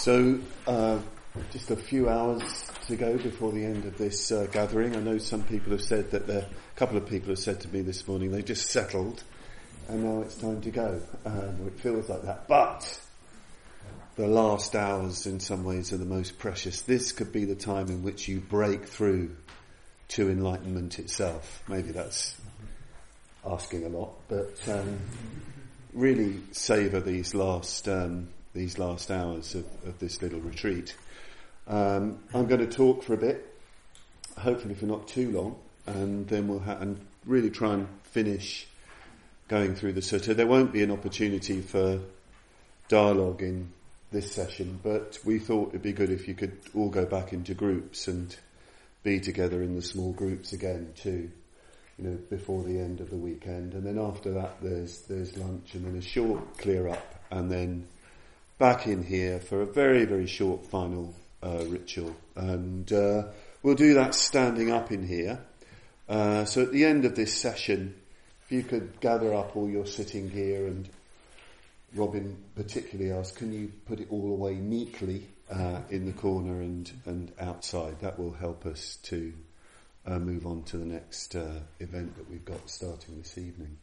So, just a few hours to go before the end of this gathering. I know some people have said that a couple of people have said to me this morning they just settled and now it's time to go. It feels like that. But the last hours in some ways are the most precious. This could be the time in which you break through to enlightenment itself. Maybe that's asking a lot, but really savour these last hours of this little retreat. I'm going to talk for a bit, hopefully for not too long, and then we'll and really try and finish going through the sutta. There won't be an opportunity for dialogue in this session, but we thought it'd be good if you could all go back into groups and be together in the small groups again too, before the end of the weekend. And then after that there's lunch and then a short clear up and then back in here for a very, very short final ritual. And we'll do that standing up in here. So at the end of this session, if you could gather up all your sitting gear, and Robin particularly asked, can you put it all away neatly in the corner and outside? That will help us to move on to the next event that we've got starting this evening.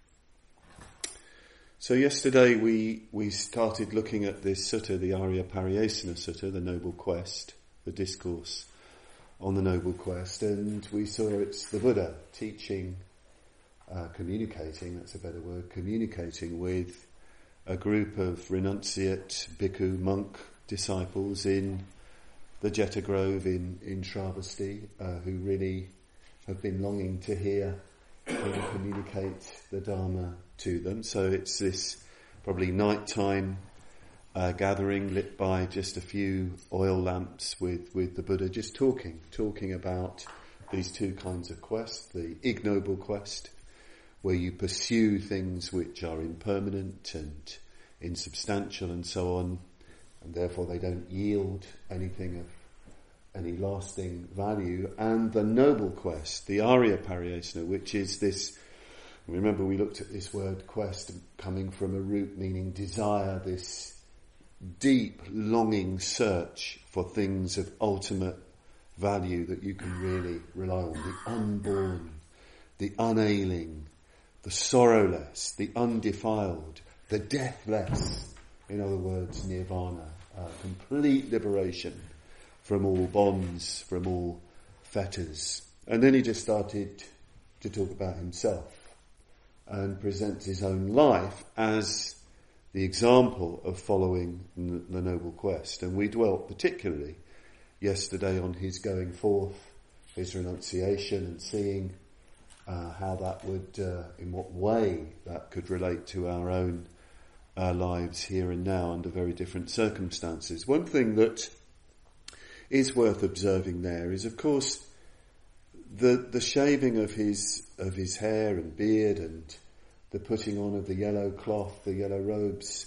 So yesterday we started looking at this sutta, the Arya Pariyesana Sutta, the Noble Quest, the discourse on the Noble Quest, and we saw it's the Buddha teaching, communicating, that's a better word, communicating with a group of renunciate bhikkhu monk disciples in the Jeta Grove in Shravasti, who really have been longing to hear him communicate the Dharma to them. So it's this probably nighttime gathering lit by just a few oil lamps with the Buddha just talking about these two kinds of quest, the ignoble quest, where you pursue things which are impermanent and insubstantial and so on, and therefore they don't yield anything of any lasting value, and the noble quest, the Arya Pariyesana, which is this, remember we looked at this word quest coming from a root meaning desire, this deep longing search for things of ultimate value that you can really rely on, the unborn, the unailing, the sorrowless, the undefiled, the deathless, in other words, nirvana, complete liberation from all bonds, from all fetters. And then he just started to talk about himself and presents his own life as the example of following the Noble Quest. And we dwelt particularly yesterday on his going forth, his renunciation, and seeing how that would, in what way that could relate to our own lives here and now under very different circumstances. One thing that is worth observing there is, of course, the shaving of his hair and beard and the putting on of the yellow cloth, the yellow robes.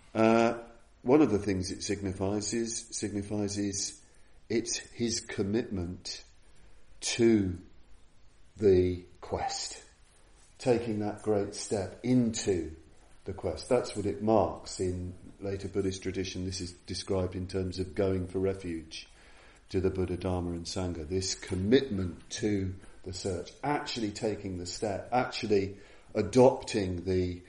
One of the things it signifies is it's his commitment to the quest, taking that great step into the quest. That's what it marks in later Buddhist tradition. This is described in terms of going for refuge to the Buddha, Dharma and Sangha, this commitment to the search, actually taking the step, actually adopting the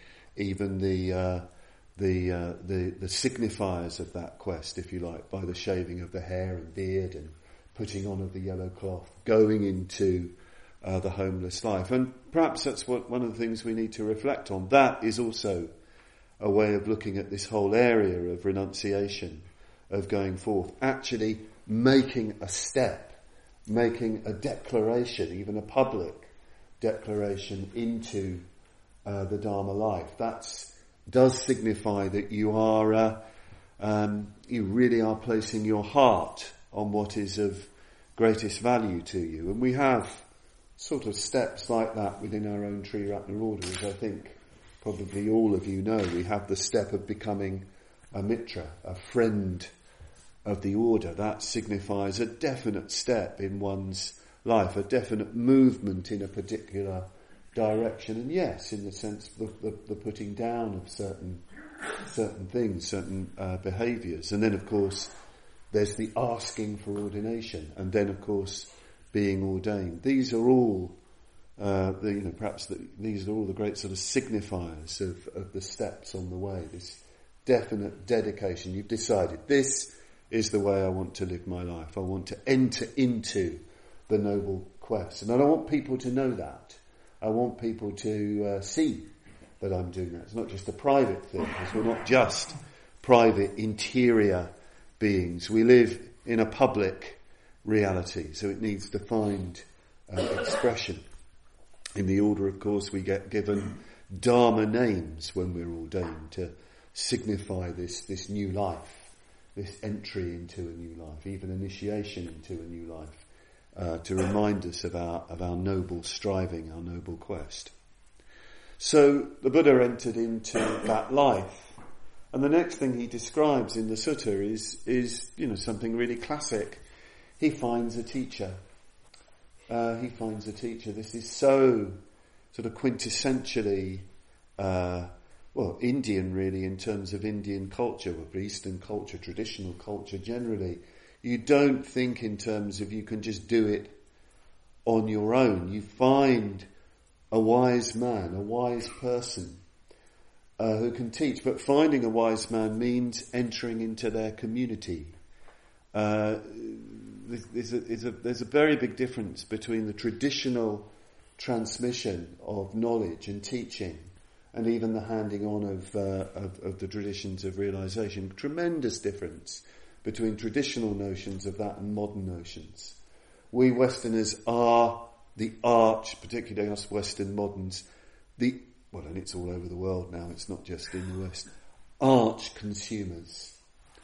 signifiers of that quest, if you like, by the shaving of the hair and beard and putting on of the yellow cloth, going into the homeless life. And perhaps that's one of the things we need to reflect on. That is also a way of looking at this whole area of renunciation, of going forth, actually making a step, making a declaration, even a public declaration into the Dharma life. That does signify that you are, you really are placing your heart on what is of greatest value to you. And we have sort of steps like that within our own Triratna order, as I think probably all of you know. We have the step of becoming a mitra, a friend of the order. That signifies a definite step in one's life, a definite movement in a particular direction. And yes, in the sense the putting down of certain certain things, certain behaviours. And then, of course, there's the asking for ordination, and then, of course, being ordained. These are all, these are all the great sort of signifiers of the steps on the way. This definite dedication. You've decided this is the way I want to live my life. I want to enter into the noble quest, and I don't want people to know that. I want people to see that I'm doing that. It's not just a private thing, because we're not just private interior beings. We live in a public reality, so it needs to find expression. In the order, of course, we get given Dharma names when we're ordained to signify this new life, this entry into a new life, even initiation into a new life, to remind us of our noble striving, our noble quest. So the Buddha entered into that life, and the next thing he describes in the sutta is something really classic. He finds a teacher. This is so sort of quintessentially, Indian really, in terms of Indian culture, or Eastern culture, traditional culture generally. You don't think in terms of you can just do it on your own. You find a wise man, a wise person who can teach. But finding a wise man means entering into their community. There's a very big difference between the traditional transmission of knowledge and teaching and even the handing on of the traditions of realization. Tremendous difference between traditional notions of that and modern notions. We Westerners are the arch, particularly us Western moderns, and it's all over the world now, it's not just in the West, arch consumers.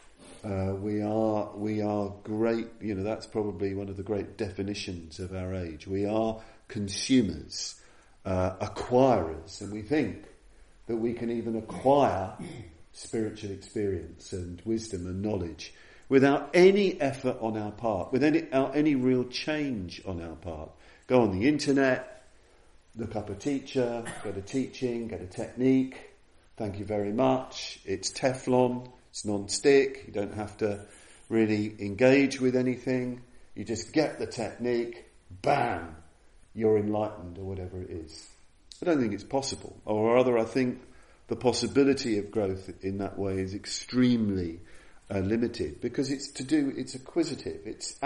We are great, that's probably one of the great definitions of our age. We are consumers, acquirers, and we think that we can even acquire spiritual experience and wisdom and knowledge without any effort on our part, without any real change on our part. Go on the internet, look up a teacher, get a teaching, get a technique. Thank you very much. It's Teflon. It's non-stick. You don't have to really engage with anything. You just get the technique. Bam! You're enlightened, or whatever it is. I don't think it's possible. Or rather, I think the possibility of growth in that way is extremely limited, because it's acquisitive.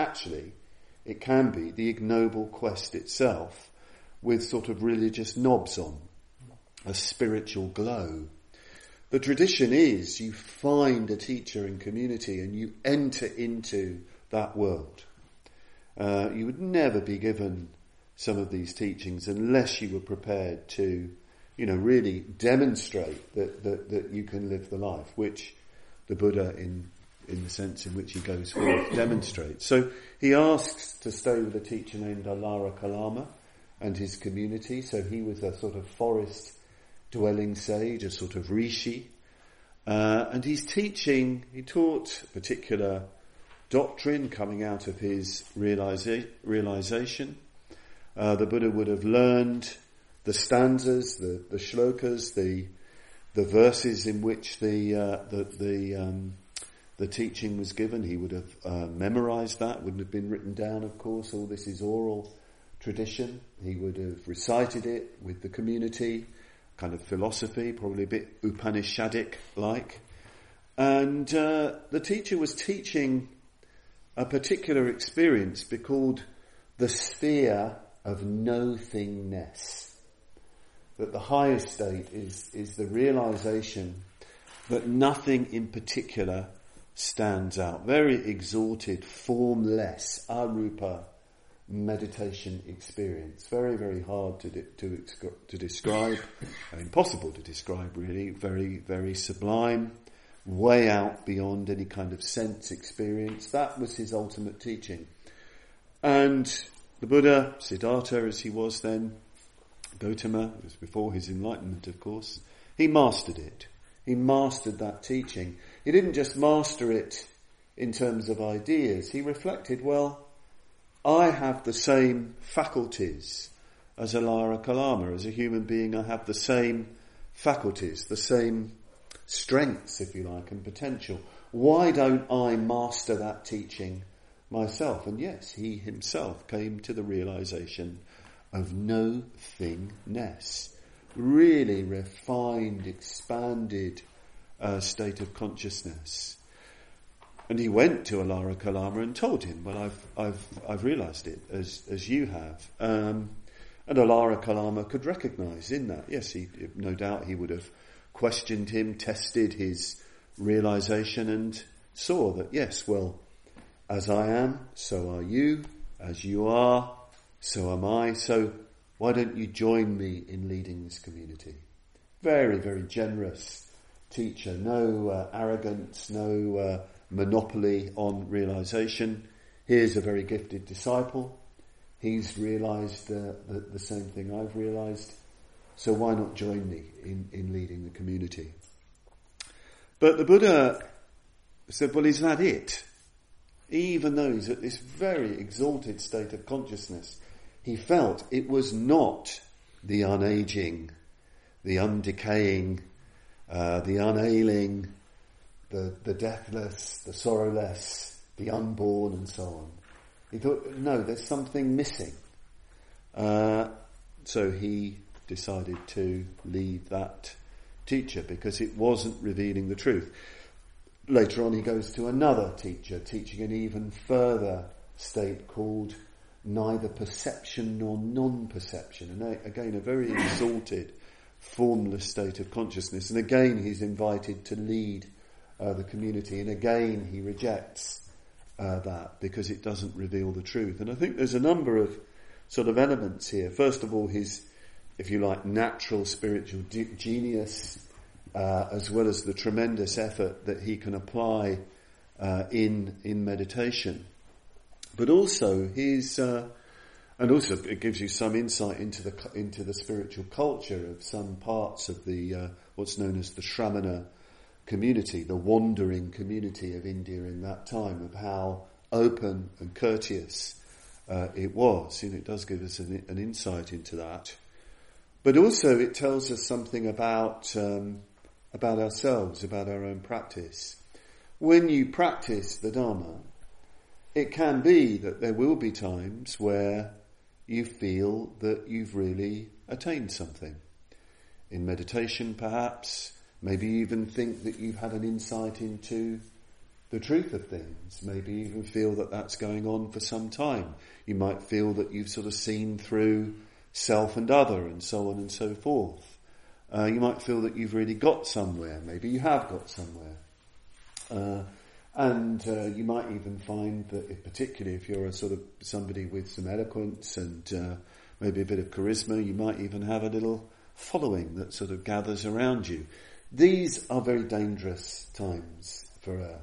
It can be the ignoble quest itself with sort of religious knobs on, a spiritual glow. The tradition is you find a teacher in community and you enter into that world. You would never be given some of these teachings unless you were prepared to, really demonstrate that you can live the life, which the Buddha, in the sense in which he goes forth, demonstrates. So he asks to stay with a teacher named Alara Kalama and his community. So he was a sort of forest dwelling sage, a sort of rishi, and he taught a particular doctrine coming out of his realization. The Buddha would have learned the stanzas, the shlokas, the verses in which the teaching was given. He would have memorized that, wouldn't have been written down, of course. All this is oral tradition. He would have recited it with the community, kind of philosophy, probably a bit Upanishadic-like. And the teacher was teaching a particular experience called the sphere of no-thingness. That the highest state is the realization that nothing in particular stands out. Very exalted, formless, arupa meditation experience. Very, very hard to describe. Impossible to describe, really. Very, very sublime. Way out beyond any kind of sense experience. That was his ultimate teaching. And the Buddha, Siddhartha as he was then, Gautama, it was before his enlightenment, of course, he mastered it. He mastered that teaching. He didn't just master it in terms of ideas. He reflected, well, I have the same faculties as Alara Kalama. As a human being, I have the same faculties, the same strengths, if you like, and potential. Why don't I master that teaching myself? And yes, he himself came to the realization of no thingness. Really refined, expanded state of consciousness. And he went to Alara Kalama and told him, well, I've realised it as you have. And Alara Kalama could recognise in that. Yes, no doubt he would have questioned him, tested his realisation, and saw that, yes, well, as I am, so are you. As you are, so am I. So why don't you join me in leading this community? Very, very generous teacher. No arrogance, no monopoly on realisation. Here's a very gifted disciple. He's realised the same thing I've realised. So why not join me in leading the community? But the Buddha said, well, is that it? Even though he's at this very exalted state of consciousness, he felt it was not the unaging, the undecaying, the unailing, the deathless, the sorrowless, the unborn, and so on. He thought, no, there's something missing. So he decided to leave that teacher because it wasn't revealing the truth. Later on he goes to another teacher teaching an even further state called neither perception nor non-perception. And again, a very exalted, formless state of consciousness. And again he's invited to lead the community. And again he rejects that because it doesn't reveal the truth. And I think there's a number of sort of elements here. First of all, his, if you like, natural spiritual genius, as well as the tremendous effort that he can apply in meditation. But also his, and also it gives you some insight into the spiritual culture of some parts of the what's known as the Shramana community, the wandering community of India in that time, of how open and courteous it was. It does give us an insight into that. But also it tells us something about ourselves, about our own practice. When you practice the Dharma, it can be that there will be times where you feel that you've really attained something. In meditation, perhaps, maybe you even think that you've had an insight into the truth of things. Maybe you even feel that that's going on for some time. You might feel that you've sort of seen through self and other and so on and so forth. You might feel that you've really got somewhere. Maybe you have got somewhere. And you might even find that, particularly if you're a sort of somebody with some eloquence and maybe a bit of charisma, you might even have a little following that sort of gathers around you. These are very dangerous times for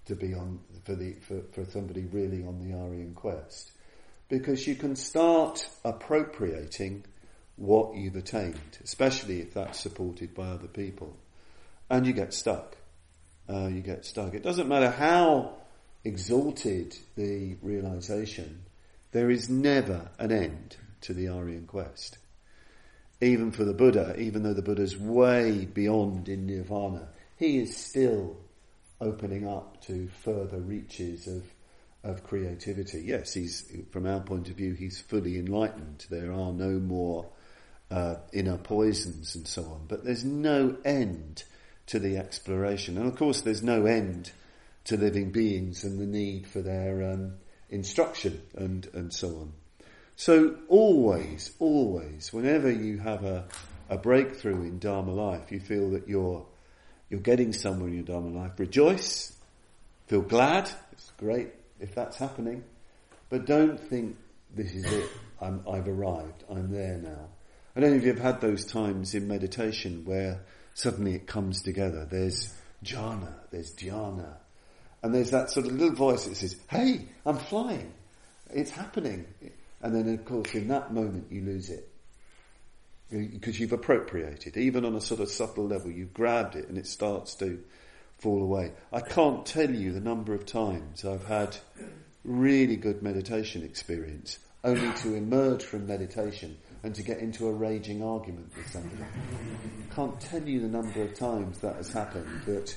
somebody really on the Aryan quest, because you can start appropriating what you've attained, especially if that's supported by other people, and you get stuck. It doesn't matter how exalted the realization, there is never an end to the Aryan quest. Even for the Buddha, even though the Buddha's way beyond in nirvana, he is still opening up to further reaches of creativity. Yes, he's, from our point of view, he's fully enlightened. There are no more inner poisons and so on. But there's no end to the exploration. And of course there's no end to living beings and the need for their instruction and so on. So always, whenever you have a breakthrough in Dharma life, you feel that you're getting somewhere in your Dharma life, rejoice, feel glad, it's great if that's happening, but don't think this is it, I've arrived, I'm there now. I don't know if you've had those times in meditation where suddenly it comes together. There's jhana, there's dhyana, and there's that sort of little voice that says, hey, I'm flying, it's happening. And then of course in that moment you lose it. Because you've appropriated, even on a sort of subtle level, you've grabbed it and it starts to fall away. I can't tell you the number of times I've had really good meditation experience, only to emerge from meditation and to get into a raging argument with somebody. Can't tell you the number of times that has happened, but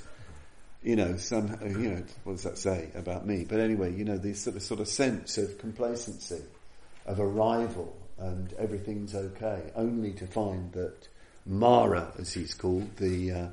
what does that say about me? But anyway, this sort of sense of complacency, of arrival, and everything's okay, only to find that Mara, as he's called, the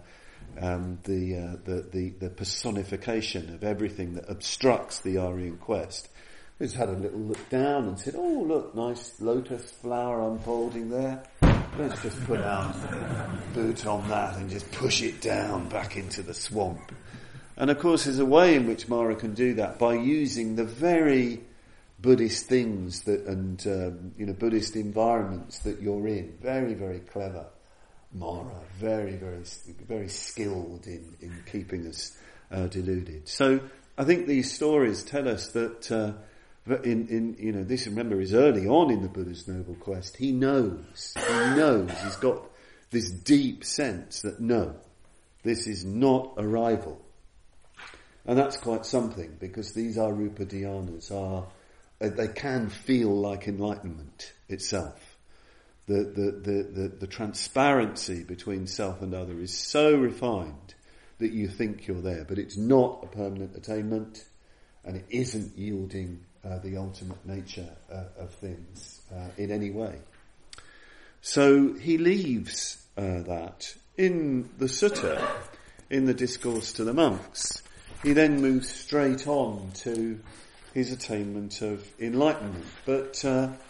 personification of everything that obstructs the Aryan quest, has had a little look down and said, "Oh, look, nice lotus flower unfolding there. Let's just put our boot on that and just push it down back into the swamp." And of course, there's a way in which Mara can do that by using the very Buddhist things Buddhist environments that you're in. Very, very clever. Mara, very, very, very skilled in keeping us deluded. So I think these stories tell us that this, remember, is early on in the Buddha's noble quest. He knows, he's got this deep sense that no, this is not arrival. And that's quite something, because these Arupa dhyanas they can feel like enlightenment itself. The transparency between self and other is so refined that you think you're there, but it's not a permanent attainment, and it isn't yielding the ultimate nature of things in any way. So he leaves that in the sutta, in the discourse to the monks. He then moves straight on to his attainment of enlightenment. But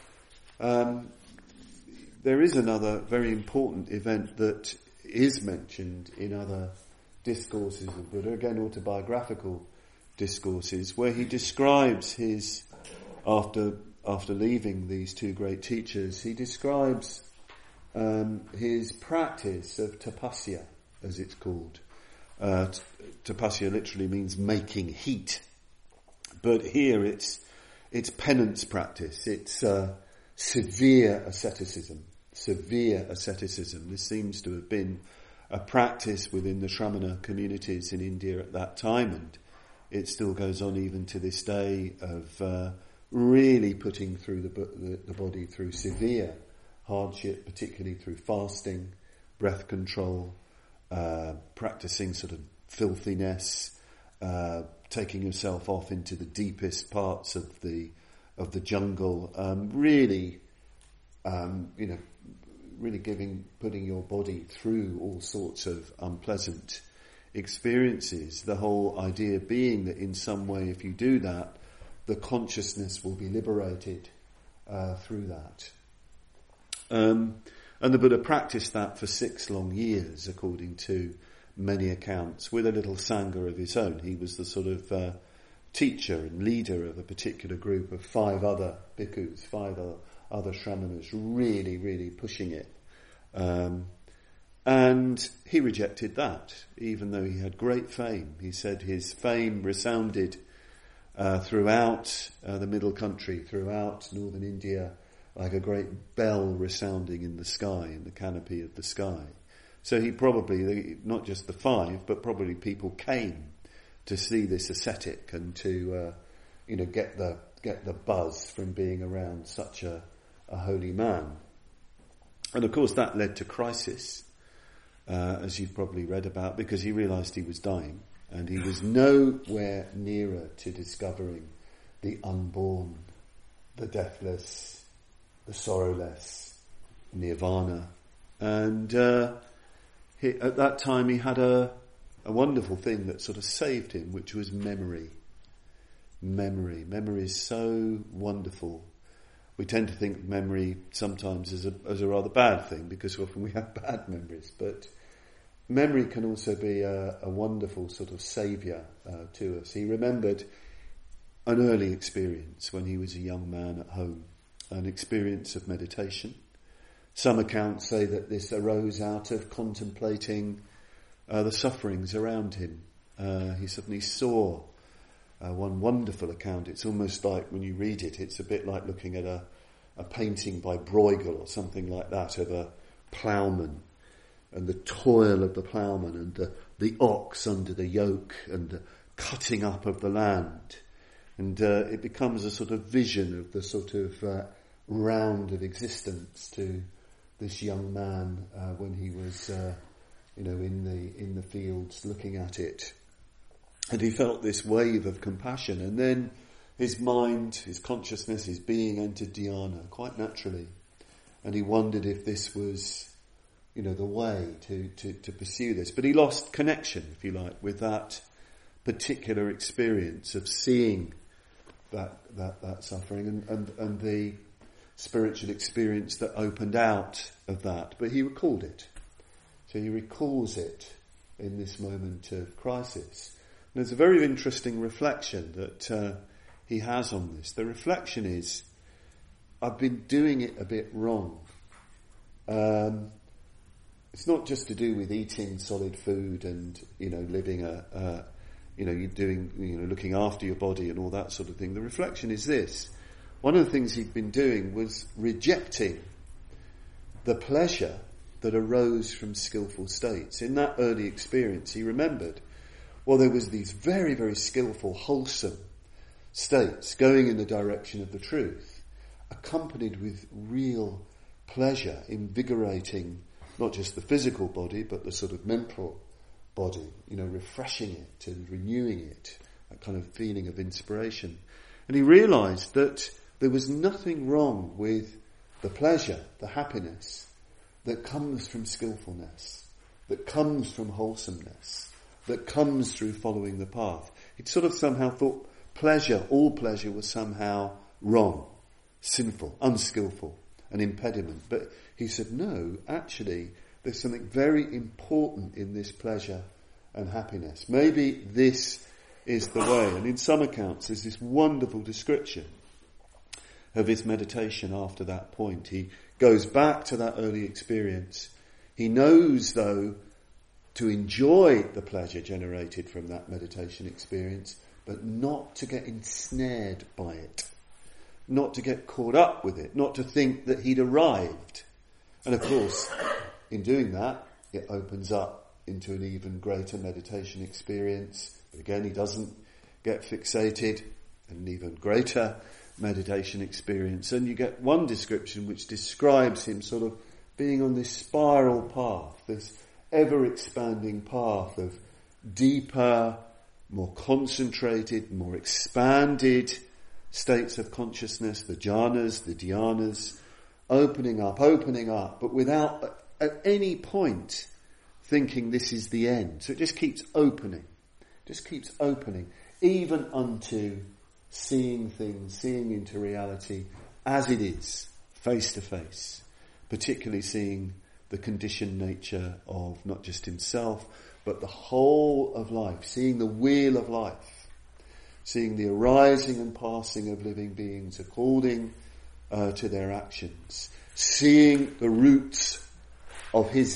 there is another very important event that is mentioned in other discourses of Buddha, again autobiographical discourses, where he describes his, after leaving these two great teachers, he describes his practice of tapasya, as it's called. Tapasya literally means making heat, but here it's penance practice. It's severe asceticism. This seems to have been a practice within the Shramana communities in India at that time, and it still goes on even to this day, of really putting through the body through severe hardship, particularly through fasting, breath control, practicing sort of filthiness, taking yourself off into the deepest parts of the jungle, really putting your body through all sorts of unpleasant experiences. The whole idea being that in some way, if you do that, the consciousness will be liberated through that. And the Buddha practiced that for 6 long years, according to many accounts, with a little sangha of his own. He was the sort of teacher and leader of a particular group of 5 other bhikkhus, 5 other shramanas, really, really pushing it. And he rejected that, even though he had great fame. He said his fame resounded throughout the middle country, throughout northern India, like a great bell resounding in the sky, in the canopy of the sky. So he probably, not just the 5, but probably people came to see this ascetic and to, get the buzz from being around such a holy man. And of course that led to crisis, as you've probably read about, because he realised he was dying, and he was nowhere nearer to discovering the unborn, the deathless, the sorrowless, nirvana. And at that time he had a wonderful thing that sort of saved him, which was memory. Memory is so wonderful. We tend to think of memory sometimes as a rather bad thing, because often we have bad memories, but memory can also be a wonderful sort of saviour to us. He remembered an early experience when he was a young man at home, an experience of meditation. Some accounts say that this arose out of contemplating the sufferings around him. He suddenly saw one wonderful account. It's almost like, when you read it, it's a bit like looking at a painting by Bruegel or something like that, of a ploughman and the toil of the ploughman and the ox under the yoke and the cutting up of the land. And it becomes a sort of vision of the sort of round of existence to this young man when he was, in the fields looking at it. And he felt this wave of compassion, and then his mind, his consciousness, his being entered dhyana quite naturally. And he wondered if this was, the way to pursue this. But he lost connection, if you like, with that particular experience of seeing that suffering and the spiritual experience that opened out of that. But he recalled it. So he recalls it in this moment of crisis. And there's a very interesting reflection that he has on this. The reflection is, I've been doing it a bit wrong. It's not just to do with eating solid food and, living looking after your body and all that sort of thing. The reflection is this. One of the things he'd been doing was rejecting the pleasure that arose from skillful states. In that early experience, he remembered, there was these very, very skillful, wholesome states going in the direction of the truth, accompanied with real pleasure, invigorating not just the physical body, but the sort of mental body, refreshing it and renewing it, that kind of feeling of inspiration. And he realised that there was nothing wrong with the pleasure, the happiness that comes from skillfulness, that comes from wholesomeness, that comes through following the path. He'd sort of somehow thought all pleasure was somehow wrong, sinful, unskillful, an impediment. But he said, no, actually, there's something very important in this pleasure and happiness. Maybe this is the way. And in some accounts, there's this wonderful description of his meditation after that point. He goes back to that early experience. He knows, though, to enjoy the pleasure generated from that meditation experience, but not to get ensnared by it, not to get caught up with it, not to think that he'd arrived. And of course, in doing that, it opens up into an even greater meditation experience. But again, he doesn't get fixated, an even greater meditation experience. And you get one description which describes him sort of being on this spiral path, this ever-expanding path of deeper, more concentrated, more expanded states of consciousness, the jhanas, the dhyanas, opening up, but without at any point thinking this is the end. So it just keeps opening, even unto seeing things, seeing into reality as it is, face to face, particularly seeing the conditioned nature of not just himself, but the whole of life, seeing the wheel of life, seeing the arising and passing of living beings according to their actions, seeing the roots of his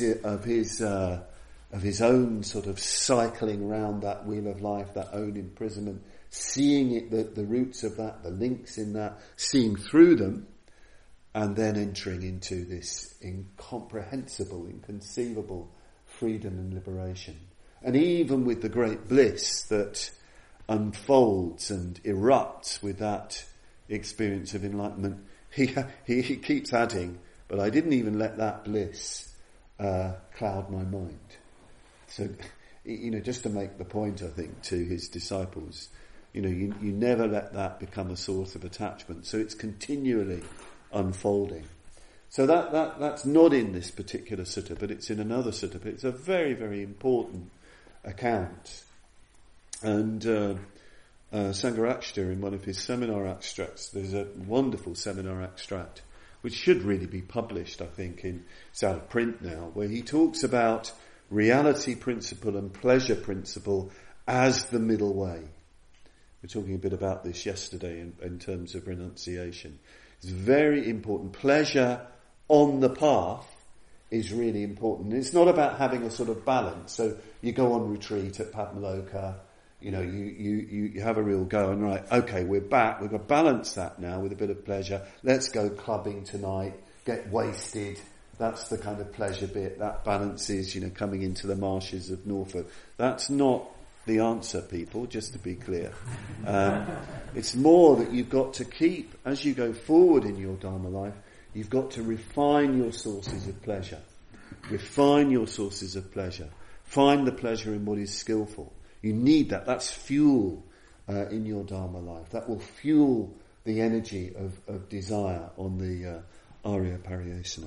own sort of cycling around that wheel of life, that own imprisonment, seeing it, the roots of that, the links in that, seeing through them, and then entering into this incomprehensible, inconceivable freedom and liberation. And even with the great bliss that unfolds and erupts with that experience of enlightenment, he keeps adding, but I didn't even let that bliss cloud my mind. So, just to make the point, I think, to his disciples, you never let that become a source of attachment. So it's continually unfolding. So that's not in this particular sutta, but it's in another sutta. But it's a very, very important account. And Sangharakshita, in one of his seminar extracts, there's a wonderful seminar extract, which should really be published, I think, it's out of print now, where he talks about reality principle and pleasure principle as the middle way. We were talking a bit about this yesterday in terms of renunciation. It's very important. Pleasure on the path is really important. And it's not about having a sort of balance. So you go on retreat at Padmaloka, you have a real go and right, okay, we're back, we've got to balance that now with a bit of pleasure. Let's go clubbing tonight, get wasted. That's the kind of pleasure bit. That balance is, coming into the marshes of Norfolk. That's not the answer, people, just to be clear. It's more that you've got to keep, as you go forward in your Dharma life, you've got to refine your sources of pleasure. Refine your sources of pleasure. Find the pleasure in what is skillful. You need that. That's fuel in your Dharma life. That will fuel the energy of desire on the Arya Pariyesana.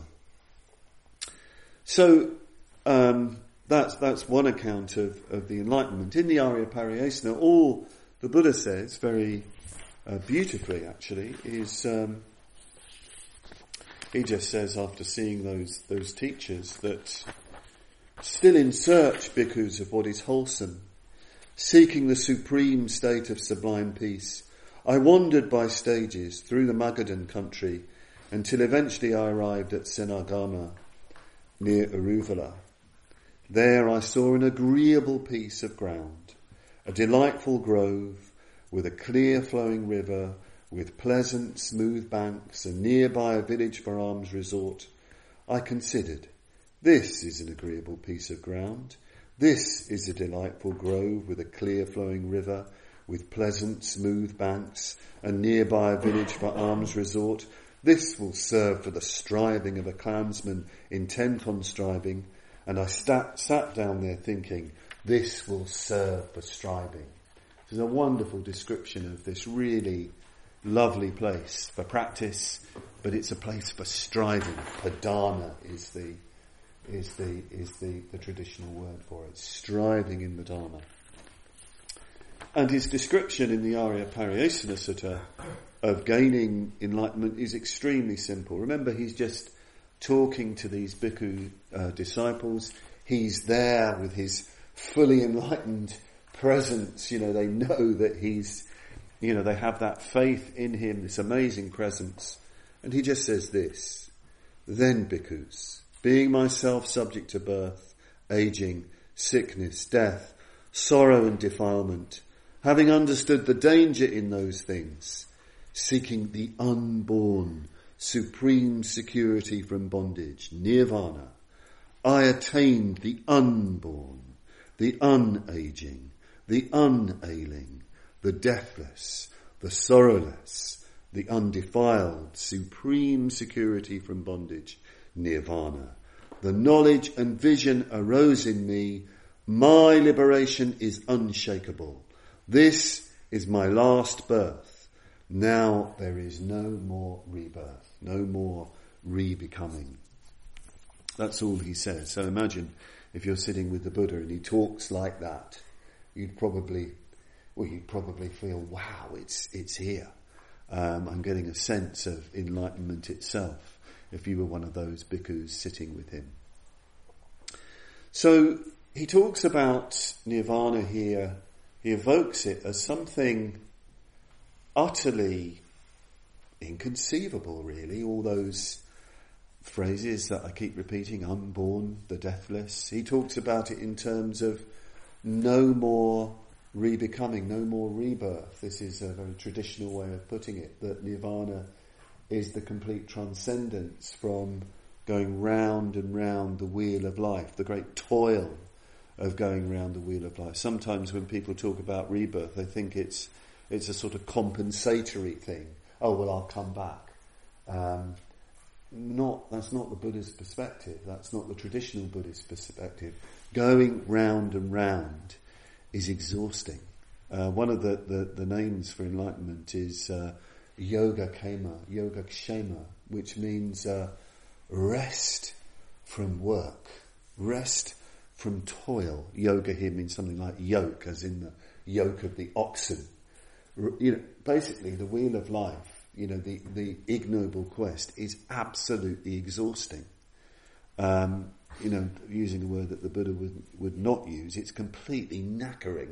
So that's one account of the enlightenment. In the Arya Pariyesana, all the Buddha says very beautifully, actually, is he just says, after seeing those teachers, that still in search, bhikkhus, of what is wholesome, seeking the supreme state of sublime peace, I wandered by stages through the Magadhan country until eventually I arrived at Senagama, near Uruvala. There I saw an agreeable piece of ground, a delightful grove with a clear flowing river, with pleasant smooth banks, and nearby a village for alms resort. I considered, this is an agreeable piece of ground. This is a delightful grove with a clear flowing river, with pleasant smooth banks, and nearby a village for alms resort. This will serve for the striving of a clansman intent on striving. And I sat down there thinking, this will serve for striving. This is a wonderful description of this really lovely place for practice, but it's a place for striving. Padana is the traditional word for it. Striving in the Dharma. And his description in the Arya Pariyesana Sutta of gaining enlightenment is extremely simple. Remember, he's just talking to these bhikkhu disciples. He's there with his fully enlightened presence. You know, they know that he's, you know, they have that faith in him, this amazing presence. And he just says this, then bhikkhus, being myself subject to birth, aging, sickness, death, sorrow and defilement, having understood the danger in those things, seeking the unborn, supreme security from bondage, nirvana, I attained the unborn, the unaging, the unailing, the deathless, the sorrowless, the undefiled, supreme security from bondage, nirvana. The knowledge and vision arose in me. My liberation is unshakable. This is my last birth. Now there is no more rebirth, no more re-becoming. That's all he says. So imagine if you're sitting with the Buddha and he talks like that, you'd probably feel, wow, it's here. I'm getting a sense of enlightenment itself if you were one of those bhikkhus sitting with him. So he talks about nirvana here. He evokes it as something utterly inconceivable, really. All those phrases that I keep repeating, unborn, the deathless. He talks about it in terms of no more re-becoming, no more rebirth. This is a very traditional way of putting it, that nirvana is the complete transcendence from going round and round the wheel of life, the great toil of going round the wheel of life. Sometimes when people talk about rebirth, they think it's a sort of compensatory thing. Oh, well, I'll come back. That's not the Buddha's perspective. That's not the traditional Buddhist perspective. Going round and round is exhausting. One of the names for enlightenment is Yoga-kshema, which means rest from work, rest from toil. Yoga here means something like yoke, as in the yoke of the oxen. You know, basically the wheel of life, you know, the ignoble quest is absolutely exhausting. You know, using a word that the Buddha would not use, it's completely knackering.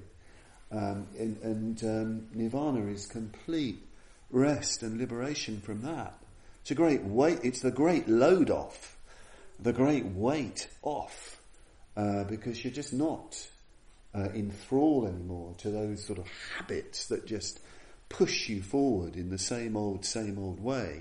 Nirvana is complete rest and liberation from that. It's a great weight, it's the great load off, the great weight off, because you're just not in thrall anymore to those sort of habits that just push you forward in the same old way.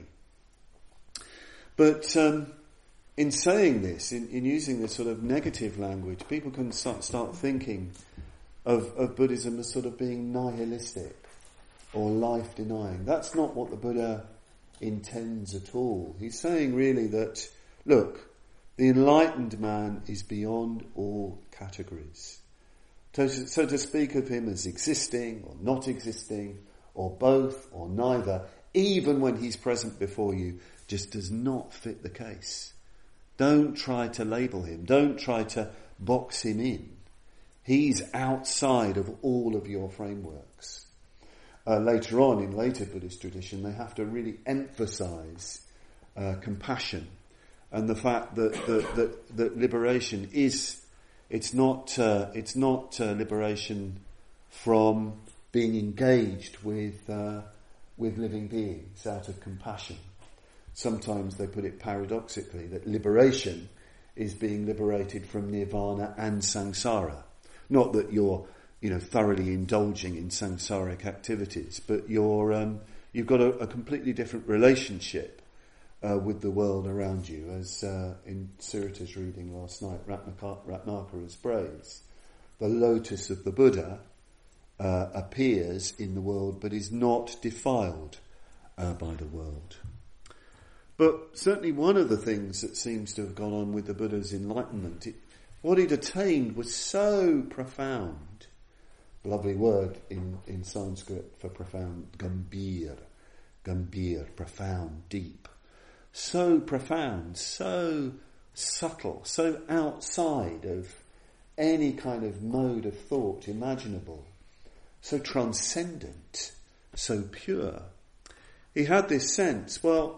But in saying this, in using this sort of negative language, people can start thinking, of Buddhism as sort of being nihilistic or life-denying. That's not what the Buddha intends at all. He's saying really that, look, the enlightened man is beyond all categories. So to speak of him as existing or not existing, or both or neither, even when he's present before you, just does not fit the case. Don't try to label him. Don't try to box him in. He's outside of all of your frameworks. Later on, in later Buddhist tradition, they have to really emphasize compassion and the fact that liberation is, it's not liberation from being engaged with living beings out of compassion. Sometimes they put it paradoxically that liberation is being liberated from nirvana and samsara. Not that you're, thoroughly indulging in samsaric activities, but you've got a completely different relationship with the world around you, as in Surita's reading last night, Ratnakara's praise. The lotus of the Buddha appears in the world, but is not defiled by the world. But certainly one of the things that seems to have gone on with the Buddha's enlightenment, what he'd attained was so profound. Lovely word in Sanskrit for profound, gambhir, profound, deep. So profound, so subtle, so outside of any kind of mode of thought imaginable, so transcendent, so pure. He had this sense,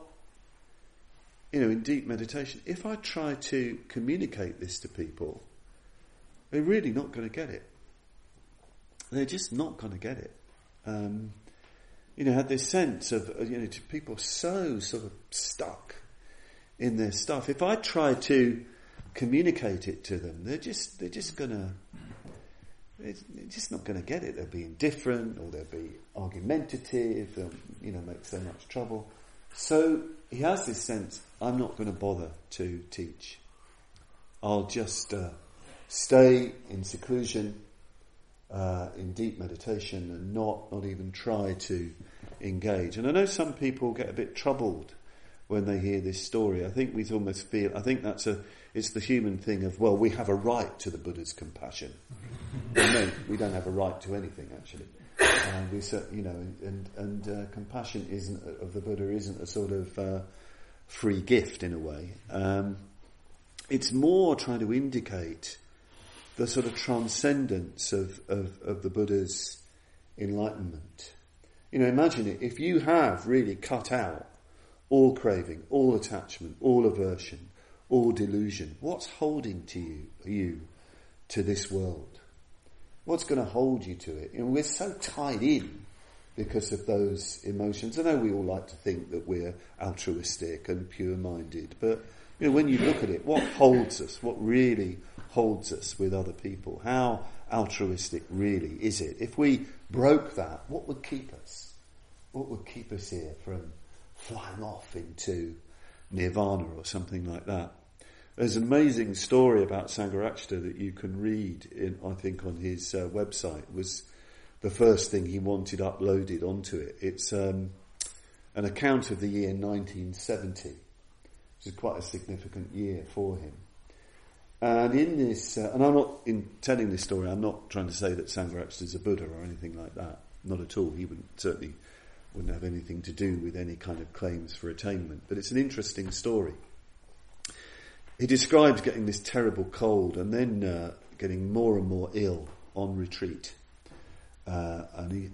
in deep meditation, if I try to communicate this to people, they're really not going to get it. They're just not going to get it. Had this sense of, to people so sort of stuck in their stuff. If I try to communicate it to them, they're just not going to get it. They'll be indifferent, or they'll be argumentative. They'll, make so much trouble. So he has this sense, I'm not going to bother to teach. I'll just stay in seclusion, in deep meditation, and not even try to engage. And I know some people get a bit troubled when they hear this story. I think we almost feel, it's the human thing of, we have a right to the Buddha's compassion. No, we don't have a right to anything, actually. Compassion of the Buddha isn't a sort of free gift in a way. It's more trying to indicate the sort of transcendence of the Buddha's enlightenment. Imagine it, if you have really cut out all craving, all attachment, all aversion, all delusion, what's holding you to this world? What's going to hold you to it? We're so tied in because of those emotions. I know we all like to think that we're altruistic and pure-minded, but when you look at it, what holds us? What really holds us with other people? How altruistic really is it? If we broke that, what would keep us? What would keep us here from flying off into nirvana or something like that? There's an amazing story about Sangharakshita that you can read on his website. It was the first thing he wanted uploaded onto it. It's an account of the year 1970, which is quite a significant year for him. And in this, and I'm not, in telling this story, I'm not trying to say that Sangharakshita is a Buddha or anything like that. Not at all. He certainly wouldn't have anything to do with any kind of claims for attainment. But it's an interesting story. He describes getting this terrible cold and then getting more and more ill on retreat. And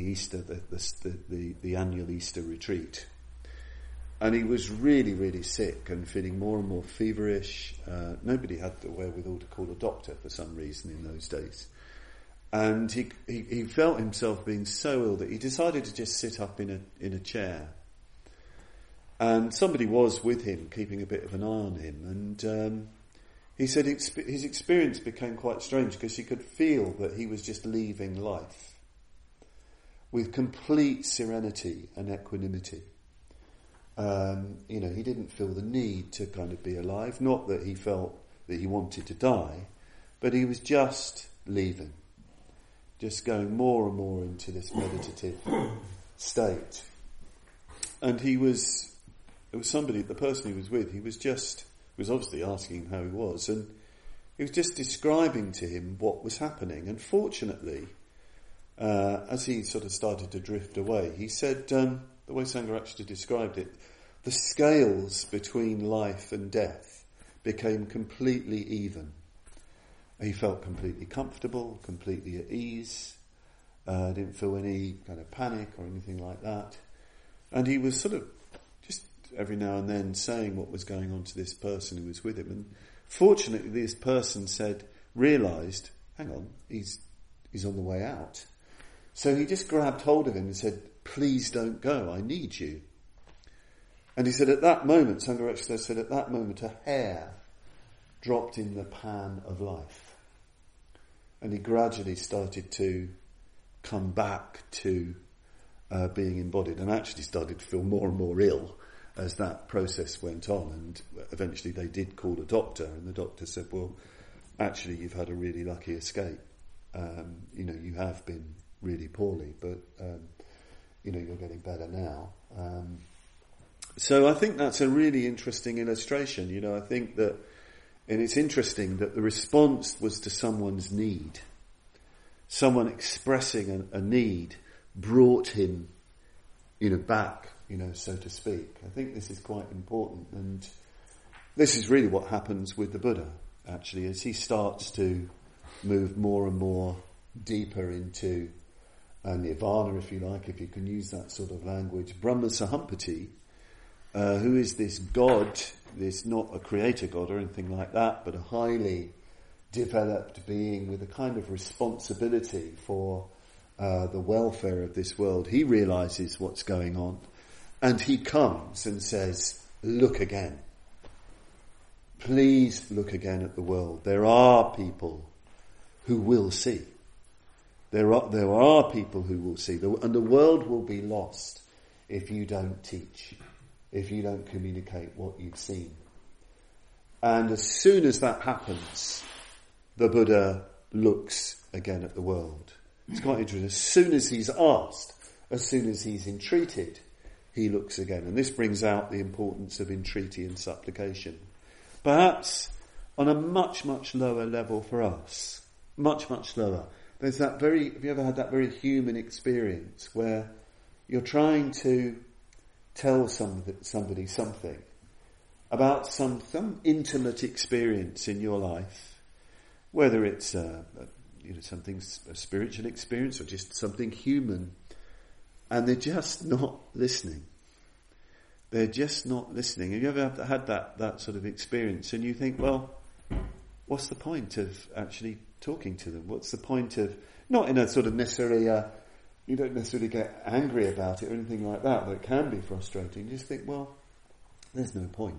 the annual Easter retreat. And he was really, really sick and feeling more and more feverish. Nobody had the wherewithal to call a doctor for some reason in those days. And he felt himself being so ill that he decided to just sit up in a chair. And somebody was with him, keeping a bit of an eye on him. And he said his experience became quite strange because he could feel that he was just leaving life with complete serenity and equanimity. He didn't feel the need to kind of be alive. Not that he felt that he wanted to die, but he was just leaving. just going more and more into this meditative state. And the person he was with, he was obviously asking him how he was, and he was just describing to him what was happening. And fortunately, as he sort of started to drift away, he said, the way Sangharakshita described it, the scales between life and death became completely even. He felt completely comfortable, completely at ease, didn't feel any kind of panic or anything like that. And he was sort of just every now and then saying what was going on to this person who was with him. And fortunately, this person realised, hang on, he's on the way out. So he just grabbed hold of him and said, please don't go, I need you. And he said at that moment, Sangharakshita said, at that moment a hair dropped in the pan of life. And he gradually started to come back to being embodied, and actually started to feel more and more ill as that process went on. And eventually they did call a doctor, and the doctor said, well, actually you've had a really lucky escape. You have been really poorly, but you're getting better now. So I think that's a really interesting illustration. I think that, and it's interesting that the response was to someone's need. Someone expressing a need brought him, back, so to speak. I think this is quite important, and this is really what happens with the Buddha, actually, as he starts to move more and more deeper into nirvana, if you like, if you can use that sort of language. Brahma Sahampati, who is this God, this not a creator God or anything like that, but a highly developed being with a kind of responsibility for the welfare of this world. He realizes what's going on, and he comes and says, look again. Please look again at the world. There are people who will see. There are people who will see. And the world will be lost if you don't teach, if you don't communicate what you've seen. And as soon as that happens, the Buddha looks again at the world. It's quite interesting. As soon as he's asked, as soon as he's entreated, he looks again. And this brings out the importance of entreaty and supplication. Perhaps on a much, much lower level for us. Much, much lower. There's have you ever had that very human experience where you're trying to tell somebody something about some intimate experience in your life, whether it's something, a spiritual experience or just something human, and they're just not listening. They're just not listening. Have you ever had that sort of experience, and you think, well, what's the point of actually talking to them? What's the point of, not in a sort of necessarily, you don't necessarily get angry about it or anything like that, but it can be frustrating. You just think, well, there's no point.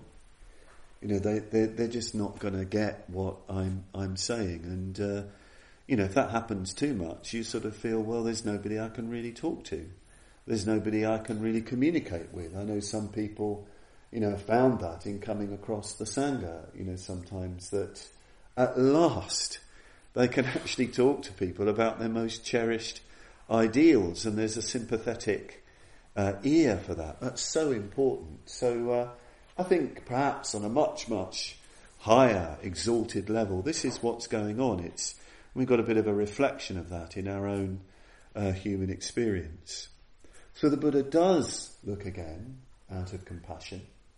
They're just not going to get what I'm saying. And, if that happens too much, you sort of feel, well, there's nobody I can really talk to. There's nobody I can really communicate with. I know some people, have found that in coming across the Sangha, sometimes that at last they can actually talk to people about their most cherished ideals, and there's a sympathetic ear for that. That's so important. So I think perhaps on a much, much higher, exalted level, this is what's going on. We've got a bit of a reflection of that in our own human experience. So the Buddha does look again out of compassion,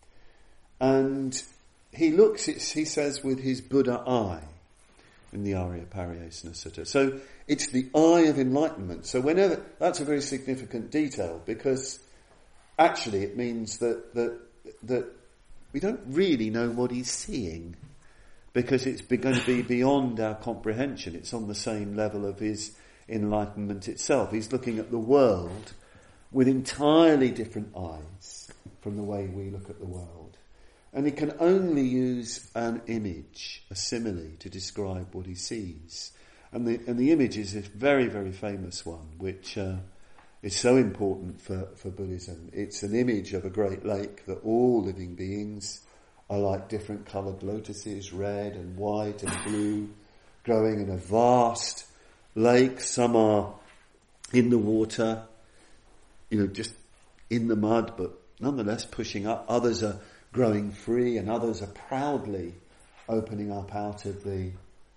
and he says, with his Buddha eye in the Arya Pariyesana Sutta. So it's the eye of enlightenment. So that's a very significant detail, because actually it means that we don't really know what he's seeing, because it's going to be beyond our comprehension. It's on the same level of his enlightenment itself. He's looking at the world with entirely different eyes from the way we look at the world. And he can only use an image, a simile, to describe what he sees. And the image is this very, very famous one, which is so important for Buddhism. It's an image of a great lake, that all living beings are like different coloured lotuses, red and white and blue, growing in a vast lakes, some are in the water, just in the mud, but nonetheless pushing up. Others are growing free, and others are proudly opening up out of the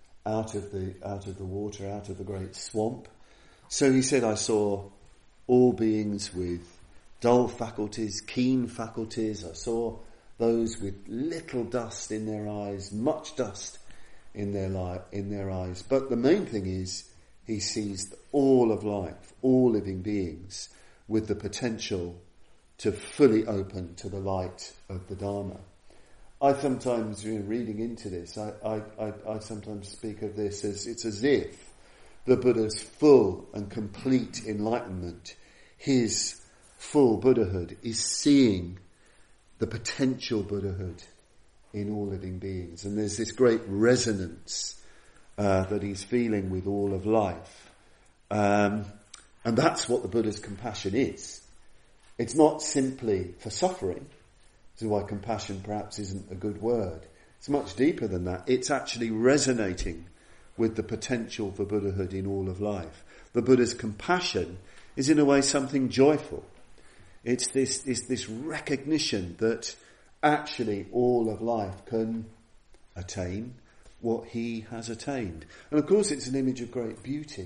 water, out of the great swamp. So he said, I saw all beings with dull faculties, keen faculties. I saw those with little dust in their eyes, much dust in their eyes. But the main thing is, he sees all of life, all living beings, with the potential to fully open to the light of the Dharma. I sometimes, reading into this, I sometimes speak of this as it's as if the Buddha's full and complete enlightenment, his full Buddhahood, is seeing the potential Buddhahood in all living beings. And there's this great resonance that he's feeling with all of life. And that's what the Buddha's compassion is. It's not simply for suffering. This is why compassion perhaps isn't a good word. It's much deeper than that. It's actually resonating with the potential for Buddhahood in all of life. The Buddha's compassion is in a way something joyful. It's this recognition that actually all of life can attain what he has attained. And of course it's an image of great beauty,